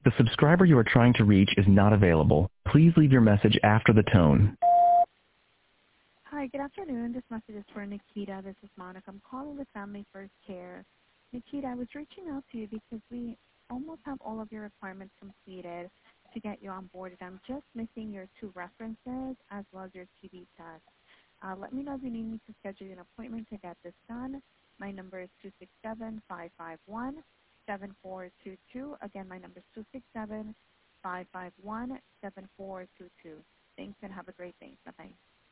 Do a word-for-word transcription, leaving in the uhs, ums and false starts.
The subscriber you are trying to reach is not available. Please leave your message after the tone. Hi, good afternoon. This message is for Nikita. This is Monica. I'm calling with Family First Care. Nikita, I was reaching out to you because we almost have all of your requirements completed to get you on board. I'm just missing your two references as well as your T B test. Uh, let me know if you need me to schedule an appointment to get this done. My number is two six seven, five five one, seven four two two. Again, my number is two six seven, five five one, seven four two two. Thanks and have a great day. Bye-bye.